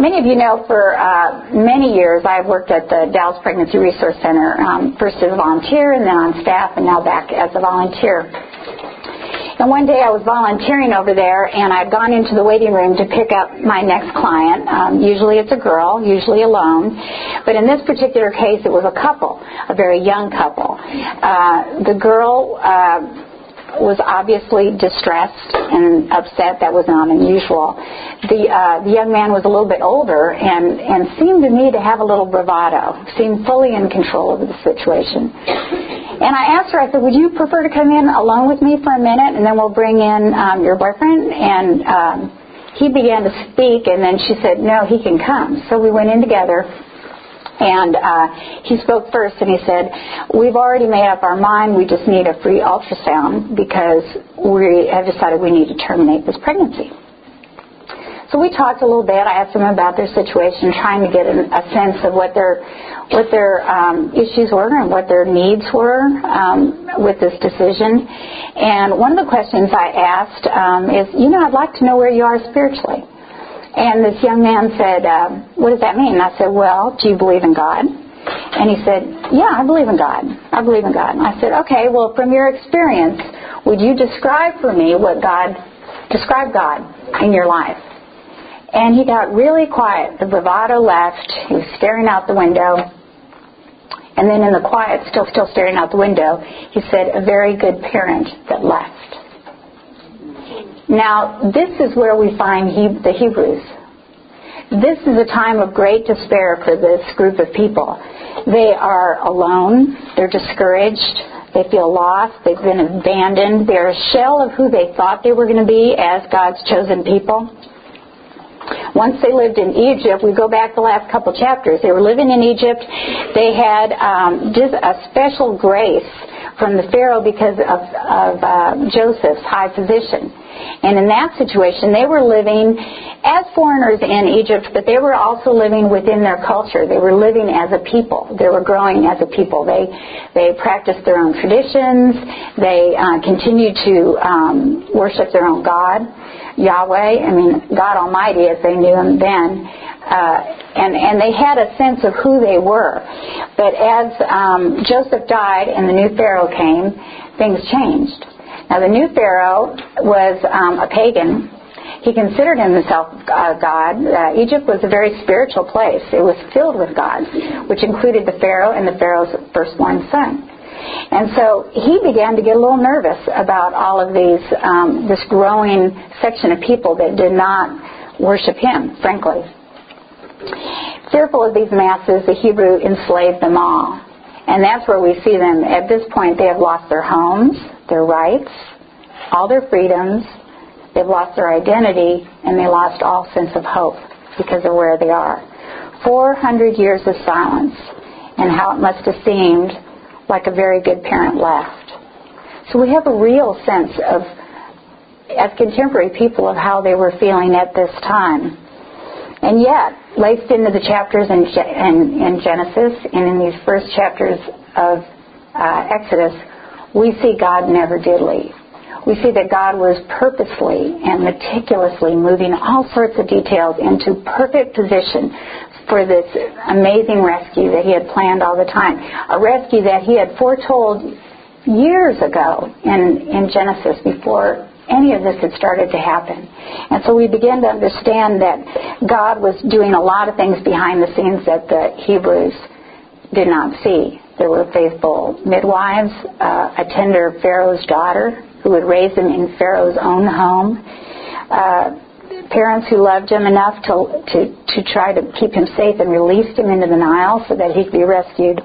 Many of you know for many years I've worked at the Dallas Pregnancy Resource Center, first as a volunteer and then on staff and now back as a volunteer. And one day I was volunteering over there, and I'd gone into the waiting room to pick up my next client. Usually it's a girl, usually alone. But in this particular case, it was a couple, a very young couple. The girl was obviously distressed and upset. That was not unusual. The young man was a little bit older and seemed to me to have a little bravado, seemed fully in control of the situation. And I asked her, I said, would you prefer to come in alone with me for a minute, and then we'll bring in your boyfriend? And he began to speak, and then she said, no, he can come. So we went in together, and he spoke first, and he said, we've already made up our mind. We just need a free ultrasound because we have decided we need to terminate this pregnancy. So we talked a little bit. I asked them about their situation, trying to get a sense of what their issues were and what their needs were with this decision. And one of the questions I asked is, I'd like to know where you are spiritually. And this young man said, what does that mean? And I said, well, do you believe in God? And he said, yeah, I believe in God. I believe in God. And I said, okay, well, from your experience, would you describe for me describe God in your life? And he got really quiet. The bravado left. He was staring out the window. And then in the quiet, still staring out the window, he said, a very good parent that left. Now, this is where we find the Hebrews. This is a time of great despair for this group of people. They are alone. They're discouraged. They feel lost. They've been abandoned. They're a shell of who they thought they were going to be as God's chosen people. Once they lived in Egypt, we go back the last couple chapters. They were living in Egypt. They had just a special grace from the Pharaoh because of Joseph's high position. And in that situation, they were living as foreigners in Egypt, but they were also living within their culture. They were living as a people. They were growing as a people. They practiced their own traditions. They continued to worship their own God, Yahweh, God Almighty as they knew Him then. And they had a sense of who they were. But as Joseph died and the new Pharaoh came, things changed. Now, the new Pharaoh was a pagan. He considered himself God. Egypt was a very spiritual place. It was filled with gods, which included the Pharaoh and the Pharaoh's firstborn son. And so he began to get a little nervous about all of this growing section of people that did not worship him, frankly. Fearful of these masses, the Hebrew enslaved them all. And that's where we see them. At this point, they have lost their homes, their rights, all their freedoms. They've lost their identity, and they lost all sense of hope because of where they are. 400 years of silence, and how it must have seemed like a very good parent left. So we have a real sense of, as contemporary people, of how they were feeling at this time. And yet, laced into the chapters in Genesis and in these first chapters of Exodus, we see God never did leave. We see that God was purposely and meticulously moving all sorts of details into perfect position for this amazing rescue that He had planned all the time. A rescue that He had foretold years ago in Genesis before any of this had started to happen. And so we begin to understand that God was doing a lot of things behind the scenes that the Hebrews did not see. There were faithful midwives, a tender Pharaoh's daughter who would raise them in Pharaoh's own home, parents who loved him enough to try to keep him safe and released him into the Nile so that he could be rescued.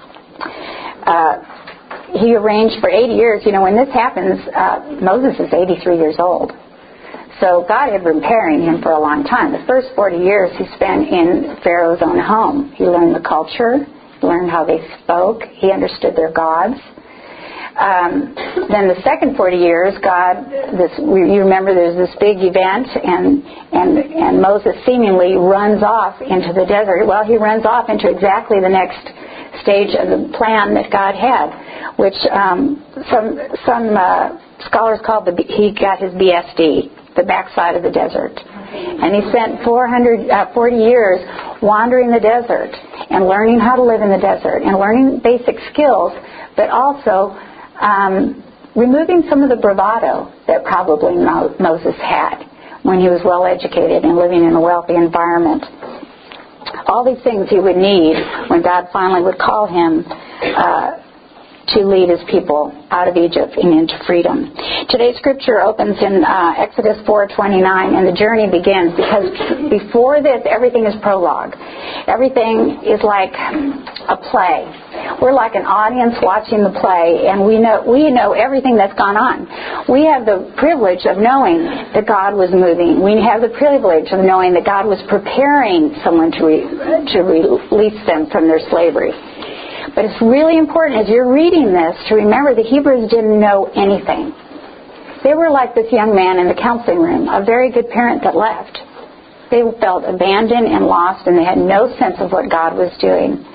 He arranged for 80 years. When this happens, Moses is 83 years old. So God had been preparing him for a long time. The first 40 years he spent in Pharaoh's own home. He learned the culture, learned how they spoke. He understood their gods. Then the second 40 years, you remember there's this big event, and Moses seemingly runs off into the desert. Well, he runs off into exactly the next stage of the plan that God had, which some scholars call he got his BSD. the backside of the desert. And he spent 40 years wandering the desert and learning how to live in the desert and learning basic skills, but also removing some of the bravado that probably Moses had when he was well educated and living in a wealthy environment. All these things he would need when God finally would call him to lead his people out of Egypt and into freedom. Today's scripture opens in Exodus 4:29, and the journey begins, because before this, everything is prologue. Everything is like a play. We're like an audience watching the play, and we know everything that's gone on. We have the privilege of knowing that God was moving. We have the privilege of knowing that God was preparing someone to release them from their slavery. But it's really important as you're reading this to remember the Hebrews didn't know anything. They were like this young man in the counseling room, a very good parent that left. They felt abandoned and lost, and they had no sense of what God was doing.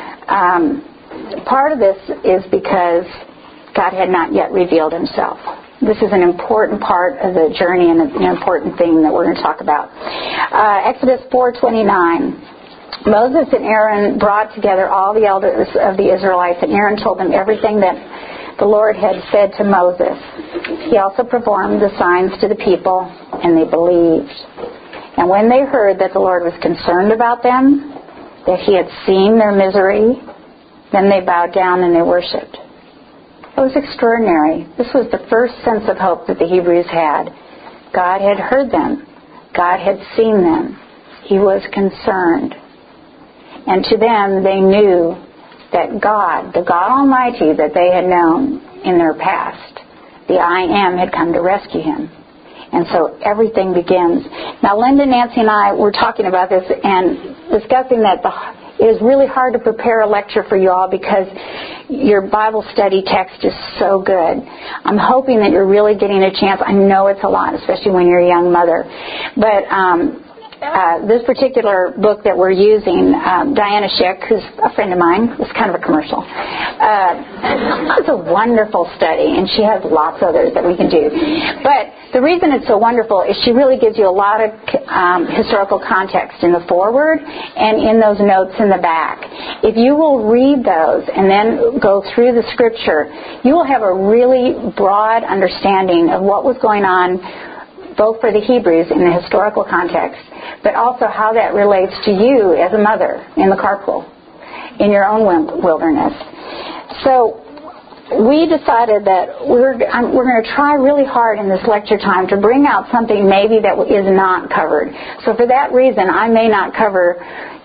Part of this is because God had not yet revealed himself. This is an important part of the journey and an important thing that we're going to talk about. Exodus 4:29. Moses and Aaron brought together all the elders of the Israelites, and Aaron told them everything that the Lord had said to Moses. He also performed the signs to the people, and they believed. And when they heard that the Lord was concerned about them, that he had seen their misery, then they bowed down and they worshipped. It was extraordinary. This was the first sense of hope that the Hebrews had. God had heard them. God had seen them. He was concerned. And to them, they knew that God, the God Almighty that they had known in their past, the I Am, had come to rescue him. And so everything begins. Now, Linda, Nancy, and I were talking about this and discussing that it is really hard to prepare a lecture for you all because your Bible study text is so good. I'm hoping that you're really getting a chance. I know it's a lot, especially when you're a young mother. But this particular book that we're using, Diana Schick, who's a friend of mine, it's kind of a commercial. It's a wonderful study, and she has lots of others that we can do. But the reason it's so wonderful is she really gives you a lot of historical context in the foreword and in those notes in the back. If you will read those and then go through the scripture, you will have a really broad understanding of what was going on both for the Hebrews in the historical context, but also how that relates to you as a mother in the carpool, in your own wilderness. So we decided that we're going to try really hard in this lecture time to bring out something maybe that is not covered. So for that reason, I may not cover,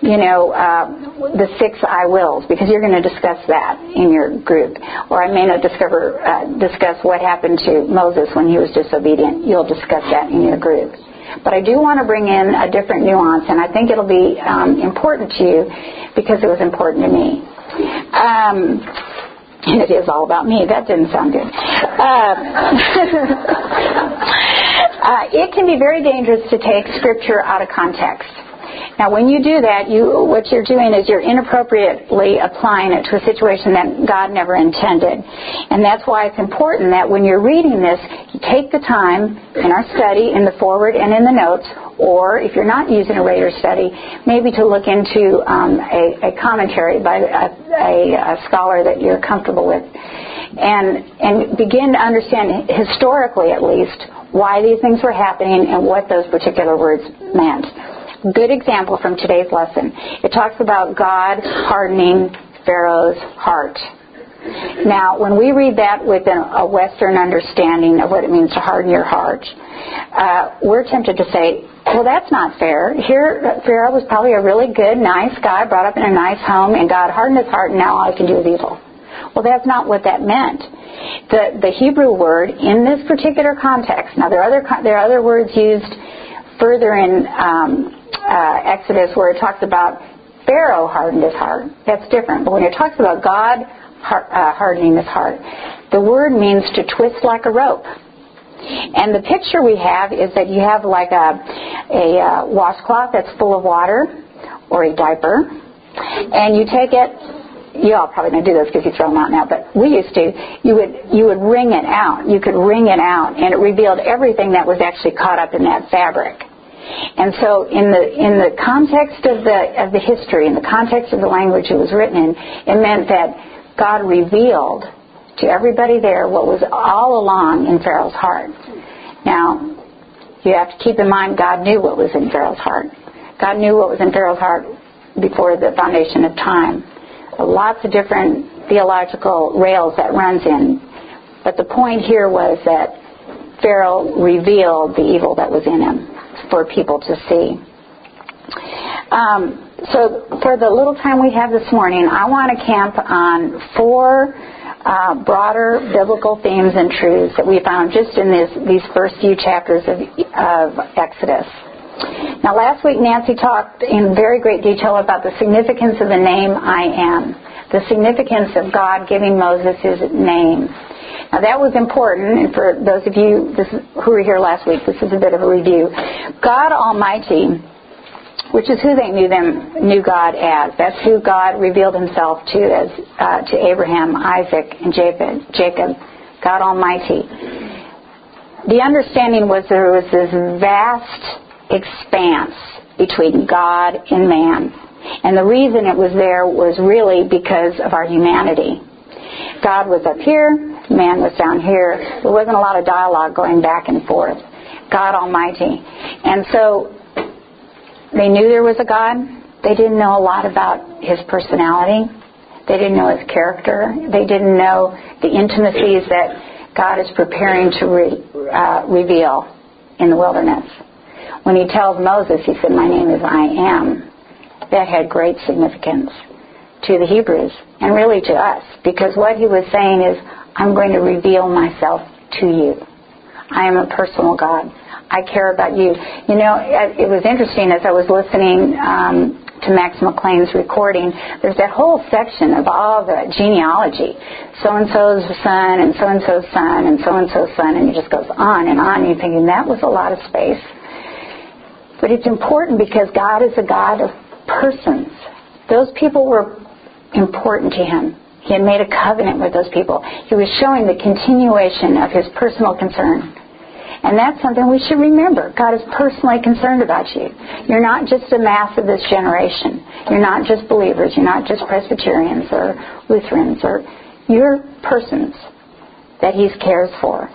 the 6 I wills, because you're going to discuss that in your group. Or I may not discuss what happened to Moses when he was disobedient. You'll discuss that in your group. But I do want to bring in a different nuance, and I think it'll be important to you because it was important to me. And it is all about me. That didn't sound good. It can be very dangerous to take Scripture out of context. Now, when you do that, what you're doing is you're inappropriately applying it to a situation that God never intended. And that's why it's important that when you're reading this, you take the time in our study, in the foreword and in the notes, or if you're not using a Rader study, maybe to look into a commentary by a scholar that you're comfortable with, and begin to understand, historically at least, why these things were happening and what those particular words meant. Good example from today's lesson. It talks about God hardening Pharaoh's heart. Now, when we read that with a Western understanding of what it means to harden your heart, we're tempted to say, well, that's not fair. Here, Pharaoh was probably a really good, nice guy, brought up in a nice home, and God hardened his heart, and now all he can do is evil. Well, that's not what that meant. The Hebrew word in this particular context, now there are other words used further in Exodus where it talks about Pharaoh hardened his heart. That's different. But when it talks about God hardening his heart, the word means to twist like a rope. And the picture we have is that you have like a washcloth that's full of water or a diaper, and you take it you all probably don't do this because you throw them out now, but we used to, you would wring it out. You could wring it out, and it revealed everything that was actually caught up in that fabric. And so in the context of the history, in the context of the language it was written in, it meant that God revealed to everybody there what was all along in Pharaoh's heart. Now, you have to keep in mind God knew what was in Pharaoh's heart. God knew what was in Pharaoh's heart before the foundation of time. Lots of different theological rails that runs in. But the point here was that Pharaoh revealed the evil that was in him for people to see. So for the little time we have this morning, I want to camp on 4 broader biblical themes and truths that we found just in these first few chapters of Exodus. Now, last week Nancy talked in very great detail about the significance of the name I am, the significance of God giving Moses his name. Now, that was important, and for those of you who were here last week, this is a bit of a review. God Almighty, which is who they knew God as. That's who God revealed himself to as to Abraham, Isaac, and Jacob. God Almighty. The understanding was there was this vast expanse between God and man. And the reason it was there was really because of our humanity. God was up here, man was down here. There wasn't a lot of dialogue going back and forth. God Almighty. And so they knew there was a God. They didn't know a lot about his personality. They didn't know his character. They didn't know the intimacies that God is preparing to reveal in the wilderness. When he tells Moses, he said, "My name is I Am," that had great significance to the Hebrews and really to us, because what he was saying is, I'm going to reveal myself to you. I am a personal God. I care about you. You know, it was interesting as I was listening to Max McLean's recording, there's that whole section of all the genealogy. So-and-so's son, and so-and-so's son, and so-and-so's son, and it just goes on, and you're thinking, that was a lot of space. But it's important because God is a God of persons. Those people were important to him. He had made a covenant with those people. He was showing the continuation of his personal concern. And that's something we should remember. God is personally concerned about you. You're not just a mass of this generation. You're not just believers. You're not just Presbyterians or Lutherans. You're persons that he cares for.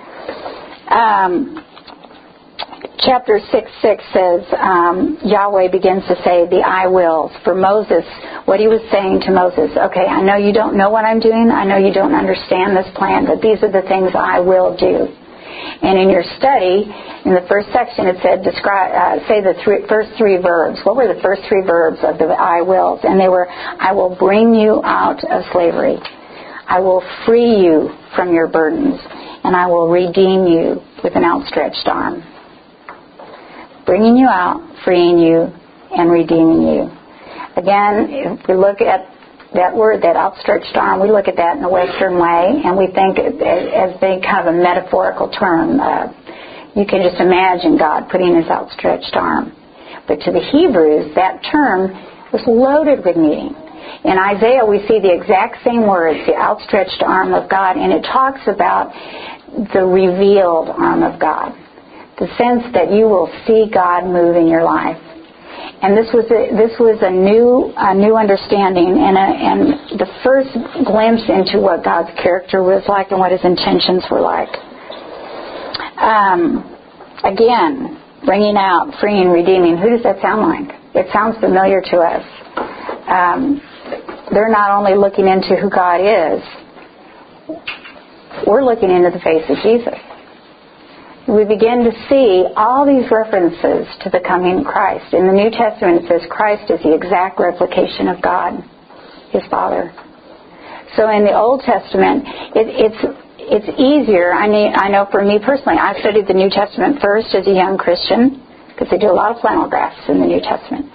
Chapter 6:6 says, Yahweh begins to say the I wills. For Moses, what he was saying to Moses, okay, I know you don't know what I'm doing. I know you don't understand this plan, but these are the things I will do. And in your study, in the first section, it said, say the first 3 verbs. What were the first 3 verbs of the I wills? And they were, I will bring you out of slavery. I will free you from your burdens. And I will redeem you with an outstretched arm. Bringing you out, freeing you, and redeeming you. Again, if we look at that word, that outstretched arm, we look at that in the Western way, and we think as being kind of a metaphorical term. You can just imagine God putting his outstretched arm. But to the Hebrews, that term was loaded with meaning. In Isaiah, we see the exact same words, the outstretched arm of God, and it talks about the revealed arm of God. The sense that you will see God move in your life. And this was a new understanding and the first glimpse into what God's character was like and what his intentions were like. Again, bringing out, freeing, redeeming. Who does that sound like? It sounds familiar to us. They're not only looking into who God is, we're looking into the face of Jesus. We begin to see all these references to the coming Christ. In the New Testament, it says Christ is the exact replication of God, his Father. So in the Old Testament, it's easier. I know for me personally, I studied the New Testament first as a young Christian, because they do a lot of flannel graphs in the New Testament.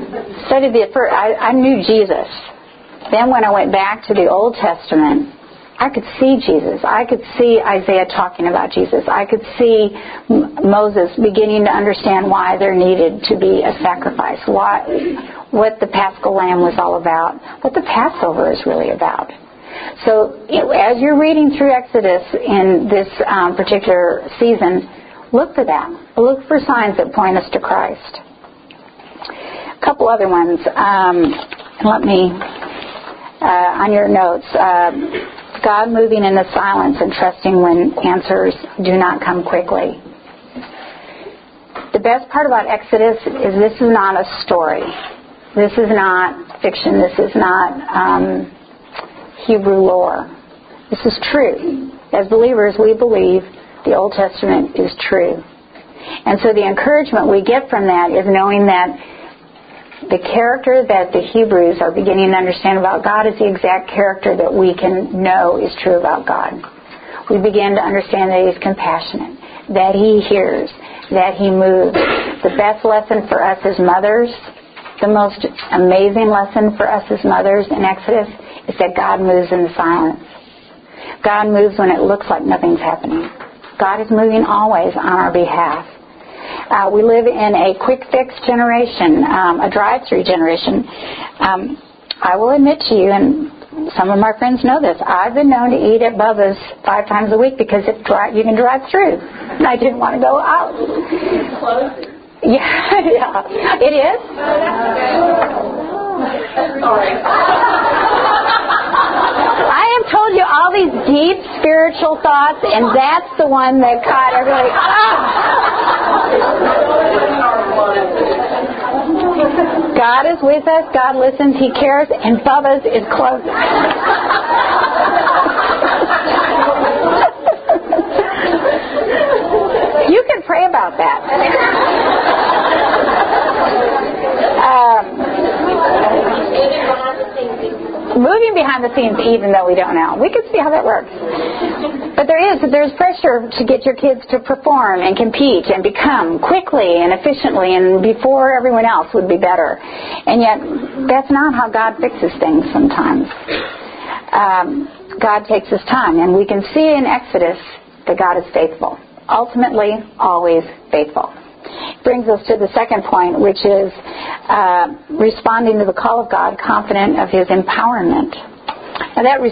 Studied the first. I knew Jesus. Then when I went back to the Old Testament, I could see Jesus. I could see Isaiah talking about Jesus. I could see Moses beginning to understand why there needed to be a sacrifice, what the Paschal Lamb was all about, what the Passover is really about. So as you're reading through Exodus in this particular season, look for that. Look for signs that point us to Christ. A couple other ones. Let me, on your notes, God moving in the silence and trusting when answers do not come quickly. The best part about Exodus is this is not a story. This is not fiction. This is not Hebrew lore. This is true. As believers, we believe the Old Testament is true. And so the encouragement we get from that is knowing that the character that the Hebrews are beginning to understand about God is the exact character that we can know is true about God. We begin to understand that He's compassionate, that He hears, that He moves. The best lesson for us as mothers, the most amazing lesson for us as mothers in Exodus is that God moves in the silence. God moves when it looks like nothing's happening. God is moving always on our behalf. We live in a quick-fix generation, a drive-through generation. I will admit to you, and some of my friends know this, I've been known to eat at Bubba's 5 times a week because you can drive through. And I didn't want to go out. Yeah, it is? I have told you all these deep spiritual thoughts, and that's the one that caught everybody. God is with us, God listens, He cares, and Bubba's is close. You can pray about that. Moving behind the scenes, even though we don't know. We can see how that works. But there's pressure to get your kids to perform and compete and become quickly and efficiently and before everyone else would be better. And yet, that's not how God fixes things sometimes. God takes His time, and we can see in Exodus that God is faithful. Ultimately, always faithful. Brings us to the second point, which is responding to the call of God, confident of His empowerment. And that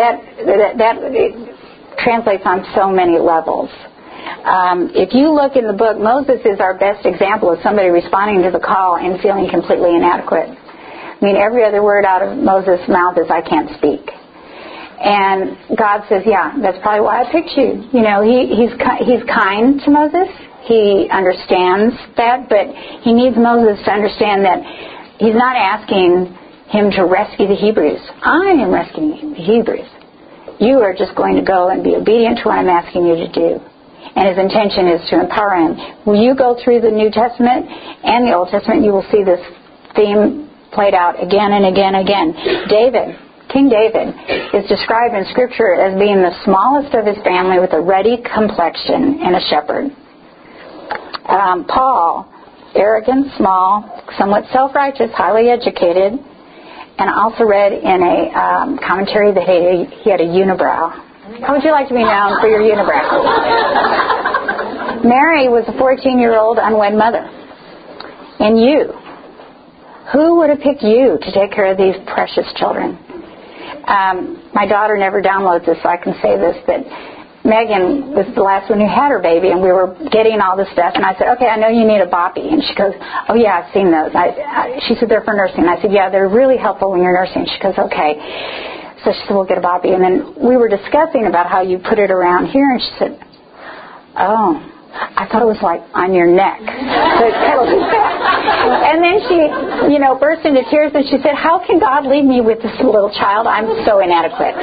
translates on so many levels. If you look in the book, Moses is our best example of somebody responding to the call and feeling completely inadequate. I mean, every other word out of Moses' mouth is, "I can't speak." And God says, "Yeah, that's probably why I picked you." You know, He's kind to Moses. He understands that, but He needs Moses to understand that He's not asking him to rescue the Hebrews. I am rescuing the Hebrews. You are just going to go and be obedient to what I'm asking you to do. And His intention is to empower him. When you go through the New Testament and the Old Testament, you will see this theme played out again and again and again. King David is described in Scripture as being the smallest of his family with a ruddy complexion and a shepherd. Paul, arrogant, small, somewhat self-righteous, highly educated, and I also read in a commentary that he had a unibrow. How would you like to be known for your unibrow? Mary was a 14-year-old unwed mother. And you, who would have picked you to take care of these precious children? My daughter never downloads this, so I can say this, but Megan was the last one who had her baby, and we were getting all this stuff, and I said, "Okay, I know you need a boppy." And she goes, "Oh yeah, I've seen those." She said, "They're for nursing." I said, "Yeah, they're really helpful when you're nursing." She goes, "Okay." So she said, "We'll get a boppy." And then we were discussing about how you put it around here, and she said, "Oh, I thought it was like on your neck." So it's kind of like that. And then she, burst into tears, and she said, "How can God leave me with this little child? I'm so inadequate."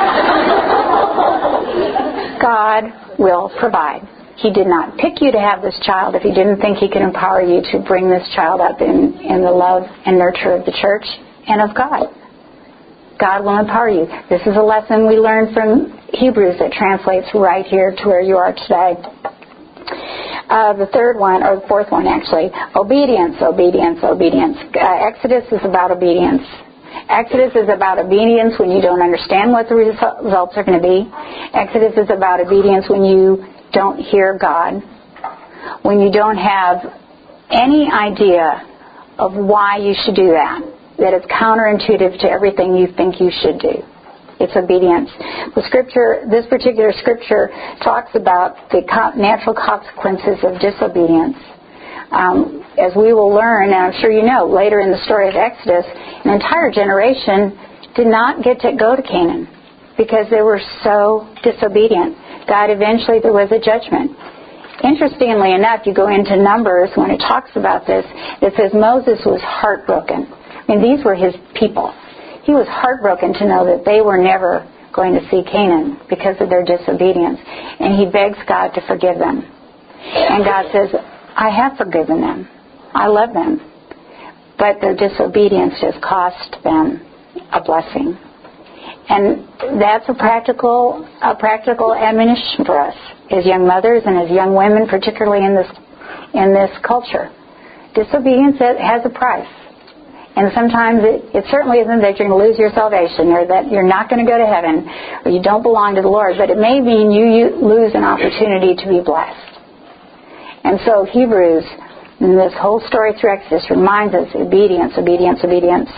God will provide. He did not pick you to have this child if He didn't think He could empower you to bring this child up in the love and nurture of the church and of God. God will empower you. This is a lesson we learned from Hebrews that translates right here to where you are today. The third one, or the fourth one actually, obedience. Exodus is about obedience. Exodus is about obedience when you don't understand what the results are going to be. Exodus is about obedience when you don't hear God, when you don't have any idea of why you should do that it's counterintuitive to everything you think you should do. It's obedience. This particular scripture talks about the natural consequences of disobedience. As we will learn, and I'm sure you know, later in the story of Exodus, an entire generation did not get to go to Canaan because they were so disobedient. God eventually, there was a judgment. Interestingly enough, you go into Numbers when it talks about this, it says Moses was heartbroken. I mean, these were his people. He was heartbroken to know that they were never going to see Canaan because of their disobedience. And he begs God to forgive them. And God says, I have forgiven them. I love them. But their disobedience has cost them a blessing. And that's a practical admonition for us as young mothers and as young women, particularly in this culture. Disobedience has a price. And sometimes it certainly isn't that you're going to lose your salvation or that you're not going to go to heaven or you don't belong to the Lord, but it may mean you lose an opportunity to be blessed. And so Hebrews, in this whole story through Exodus, reminds us obedience, obedience, obedience.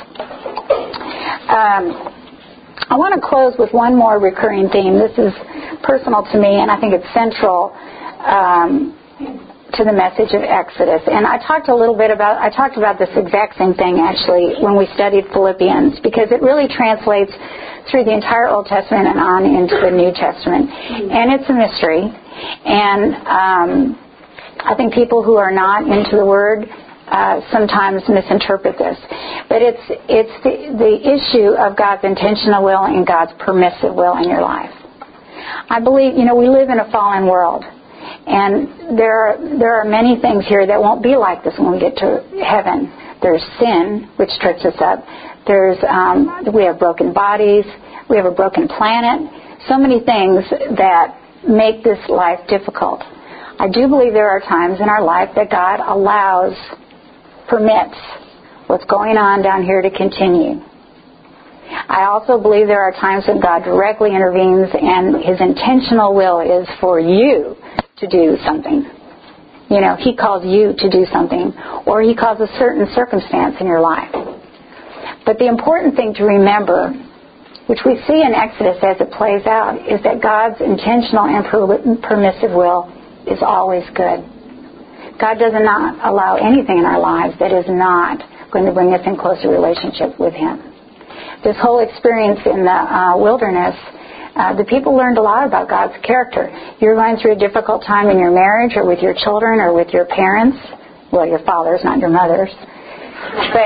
I want to close with one more recurring theme. This is personal to me, and I think it's central to the message of Exodus. And I talked about this exact same thing, actually, when we studied Philippians, because it really translates through the entire Old Testament and on into the New Testament. And it's a mystery. And I think people who are not into the Word sometimes misinterpret this. But it's the issue of God's intentional will and God's permissive will in your life. I believe, we live in a fallen world. And there are many things here that won't be like this when we get to heaven. There's sin, which trips us up. We have broken bodies. We have a broken planet. So many things that make this life difficult. I do believe there are times in our life that God permits what's going on down here to continue. I also believe there are times when God directly intervenes and His intentional will is for you to do something. He calls you to do something, or He calls a certain circumstance in your life. But the important thing to remember, which we see in Exodus as it plays out, is that God's intentional and permissive will is always good. God does not allow anything in our lives that is not going to bring us in closer relationship with Him. This whole experience in the wilderness, the people learned a lot about God's character. You're going through a difficult time in your marriage or with your children or with your parents. Well, your fathers, not your mothers. But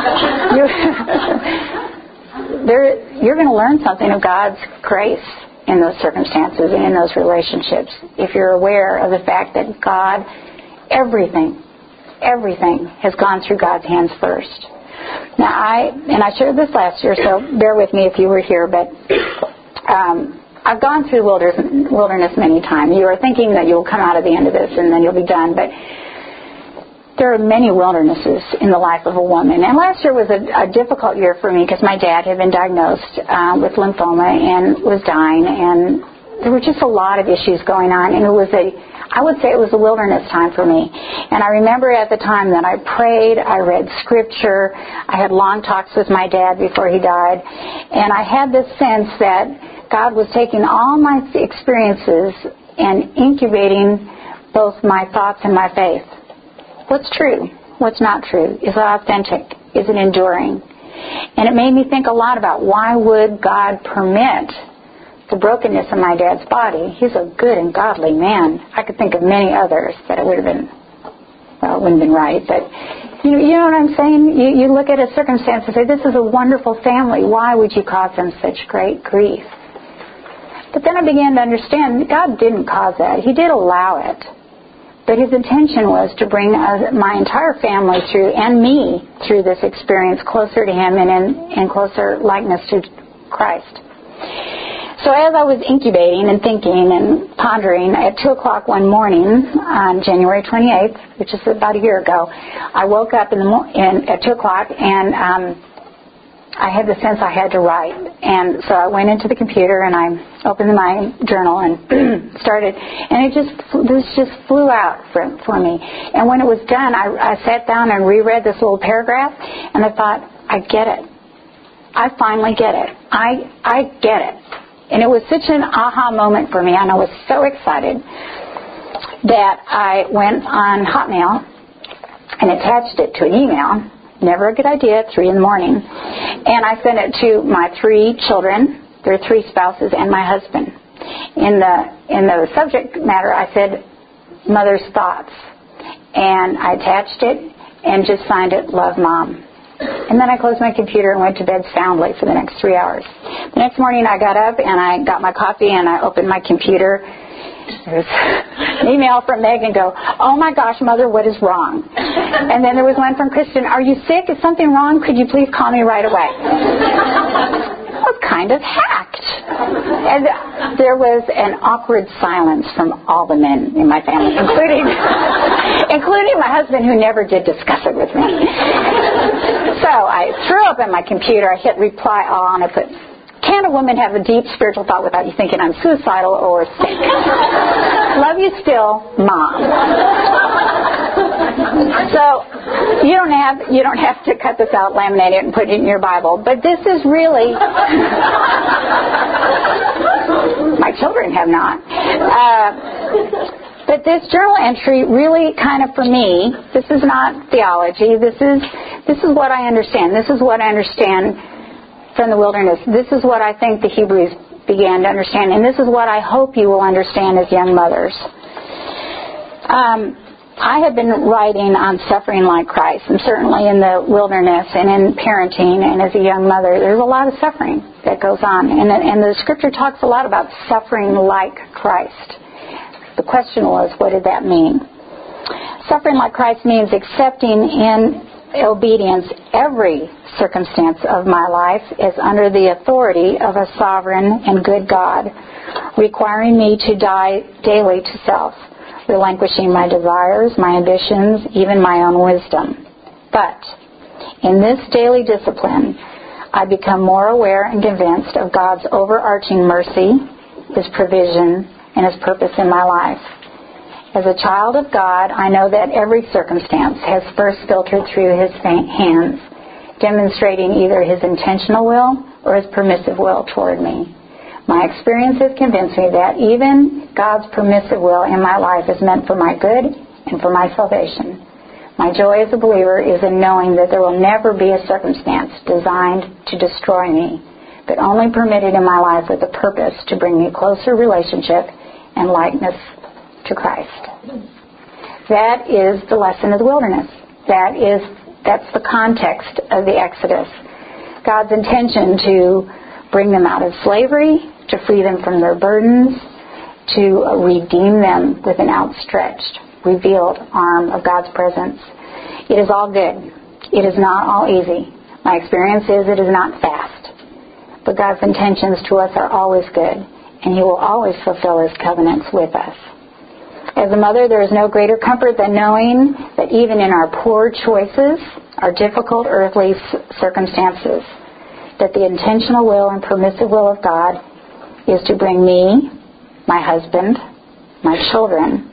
you're going to learn something of God's grace in those circumstances and in those relationships. If you're aware of the fact that God, everything has gone through God's hands first. Now, I shared this last year, so bear with me if you were here, but I've gone through wilderness many times. You are thinking that you'll come out at the end of this and then you'll be done, but there are many wildernesses in the life of a woman. And last year was a difficult year for me because my dad had been diagnosed with lymphoma and was dying, and there were just a lot of issues going on, and I would say it was a wilderness time for me. And I remember at the time that I prayed, I read scripture, I had long talks with my dad before he died, and I had this sense that God was taking all my experiences and incubating both my thoughts and my faith. What's true? What's not true? Is it authentic? Is it enduring? And it made me think a lot about why would God permit the brokenness in my dad's body? He's a good and godly man. I could think of many others that it would have been, well, it wouldn't have been right, but you know what I'm saying? You look at a circumstance and say, this is a wonderful family. Why would you cause them such great grief? But then I began to understand God didn't cause that. He did allow it. But His intention was to bring my entire family through, and me through this experience, closer to Him and in closer likeness to Christ. So as I was incubating and thinking and pondering, at 2 o'clock one morning on January 28th, which is about a year ago, I woke up at 2 o'clock, and I had the sense I had to write. And so I went into the computer and I opened my journal and started. And this just flew out for me. And when it was done, I sat down and reread this little paragraph, and I thought, I get it. I finally get it. I get it. And it was such an aha moment for me, and I was so excited that I went on Hotmail and attached it to an email. Never a good idea at 3 in the morning. And I sent it to my 3 children, their 3 spouses, and my husband. In the subject matter, I said, Mother's Thoughts. And I attached it and just signed it, Love, Mom. And then I closed my computer and went to bed soundly for the next 3 hours. The next morning I got up and I got my coffee and I opened my computer. There's an email from Megan go, oh my gosh, Mother, what is wrong? And then there was one from Kristen, are you sick? Is something wrong? Could you please call me right away? I was kind of hacked. And there was an awkward silence from all the men in my family, including my husband, who never did discuss it with me. So I threw up in my computer, I hit reply all, and I put, can a woman have a deep spiritual thought without you thinking I'm suicidal or sick? Love you still, Mom. So you don't have to cut this out, laminate it, and put it in your Bible. But this is really my children have not. But this journal entry really kind of, for me, this is not theology. This is what I understand. This is what I understand from the wilderness. This is what I think the Hebrews began to understand, and this is what I hope you will understand as young mothers. I have been writing on suffering like Christ, and certainly in the wilderness and in parenting and as a young mother, there's a lot of suffering that goes on, and the Scripture talks a lot about suffering like Christ. The question was, what did that mean? Suffering like Christ means accepting in obedience every circumstance of my life is under the authority of a sovereign and good God, requiring me to die daily to self, relinquishing my desires, my ambitions, even my own wisdom. But in this daily discipline, I become more aware and convinced of God's overarching mercy, His provision, and His purpose in my life. As a child of God, I know that every circumstance has first filtered through His hands, demonstrating either His intentional will or His permissive will toward me. My experience has convinced me that even God's permissive will in my life is meant for my good and for my salvation. My joy as a believer is in knowing that there will never be a circumstance designed to destroy me, but only permitted in my life with a purpose to bring me closer relationship and likeness to Christ. That is the lesson of the wilderness. That's the context of the Exodus. God's intention to bring them out of slavery, to free them from their burdens, to redeem them with an outstretched, revealed arm of God's presence. It is all good. It is not all easy. My experience is it is not fast. But God's intentions to us are always good, and He will always fulfill His covenants with us. As a mother, there is no greater comfort than knowing that even in our poor choices, our difficult earthly circumstances, that the intentional will and permissive will of God is to bring me, my husband, my children,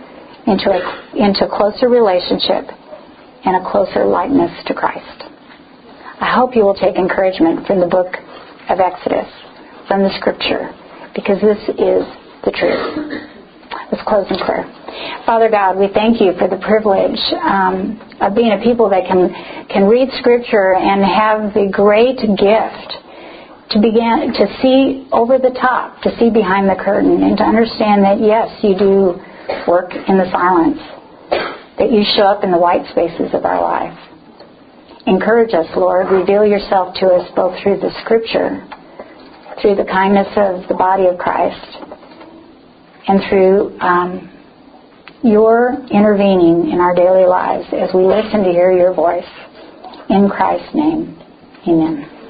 into closer relationship and a closer likeness to Christ. I hope you will take encouragement from the book of Exodus, from the Scripture, because this is the truth. Let's close in prayer. Father God, we thank you for the privilege of being a people that can read Scripture and have the great gift to begin to see over the top, to see behind the curtain, and to understand that, yes, you do work in the silence, that you show up in the white spaces of our life. Encourage us, Lord. Reveal yourself to us both through the Scripture, through the kindness of the body of Christ, and through your intervening in our daily lives as we listen to hear your voice. In Christ's name, amen.